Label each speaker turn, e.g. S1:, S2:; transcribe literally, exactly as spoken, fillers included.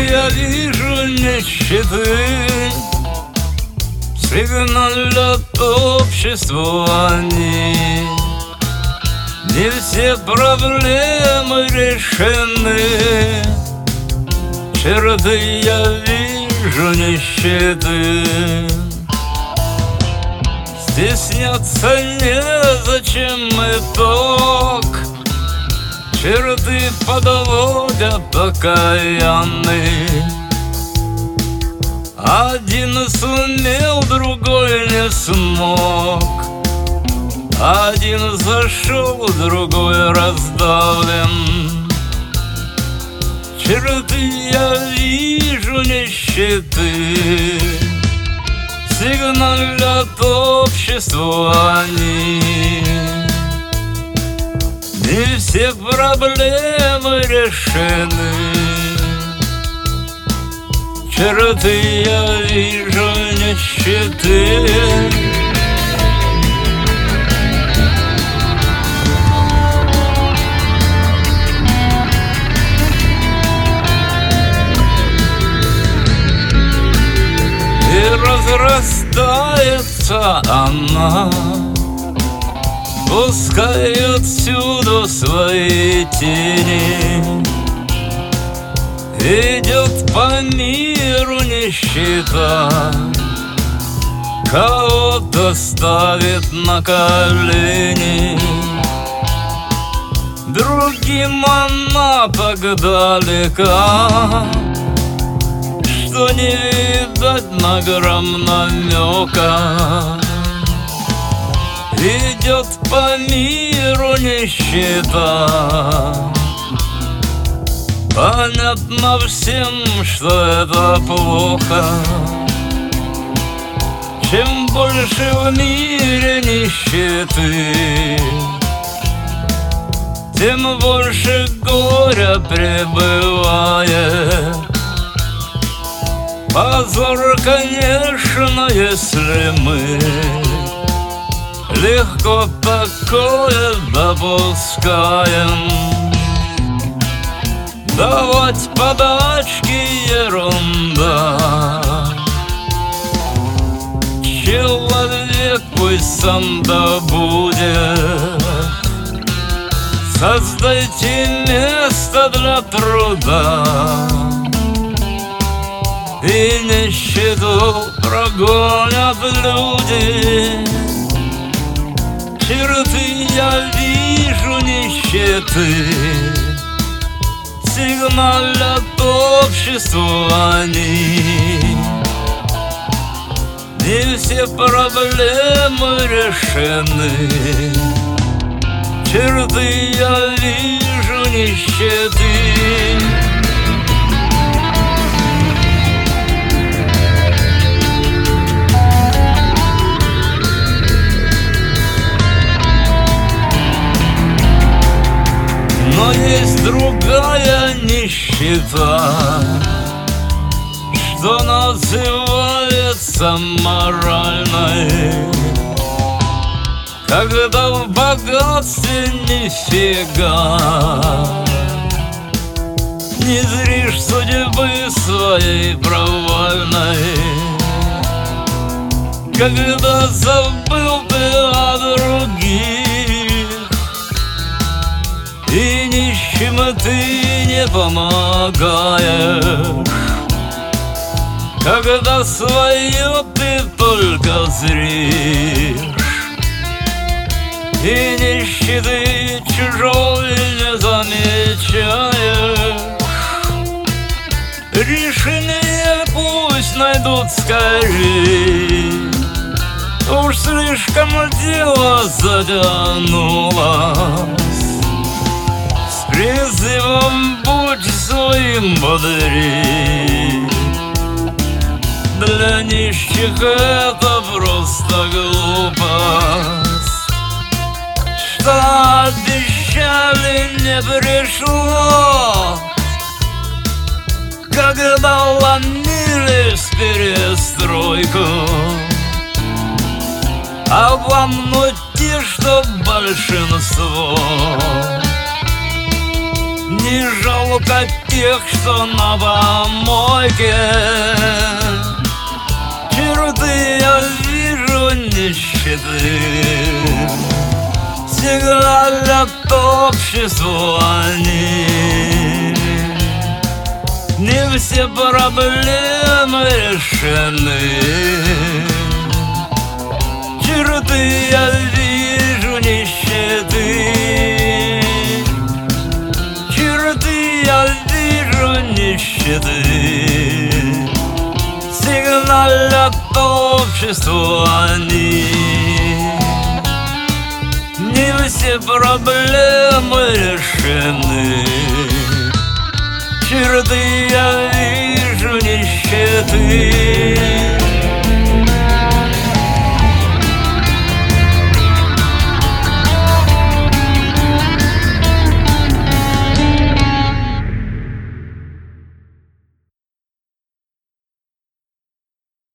S1: я вижу нищеты, сигналят обществу они. Не все проблемы решены, черты я вижу нищеты. Стесняться незачем итог, черты подводят покаянный. Один сумел, другой не смог, один зашел, другой раздавлен. Черты я вижу нищеты, сигналят обществу они. Не все проблемы решены, черты я вижу нищеты. И разрастается она, пускает всюду свои тени. Идет по миру нищета, кого-то ставит на колени. Другим она так далека, что не видать на грамм намека. Идет по миру нищета, понятно всем, что это плохо. Чем больше в мире нищеты, тем больше горя пребывает. Позор, конечно, если мы легко такое допускаем. Давать подачки ерунда, человек пусть сам добудет. Создайте место для труда, и нищету прогонят люди. Черты я вижу нищеты, сигналят обществу они. Не все проблемы решены, черты я вижу нищеты. Но есть другая нищета, что называется моральной, когда в богатстве нифига не зришь судьбы своей провальной, когда забыл ты о других и нищим ты не помогаешь, когда свое ты только зришь и нищеты чужой не замечаешь. Решение пусть найдут скорей, уж слишком дело затянулось. Призывом будь своим бодрей, для нищих это просто глупость. Что обещали, не пришло, когда ломились перестройку. Обмануть те, что большинство Не жалко тех, что на помойке. Черты я вижу нищеты, сигналят обществу они. Не все проблемы решены. Черты я вижу нищеты, черты я вижу нищеты, сигналят обществу они. Не все проблемы решены. Черты я вижу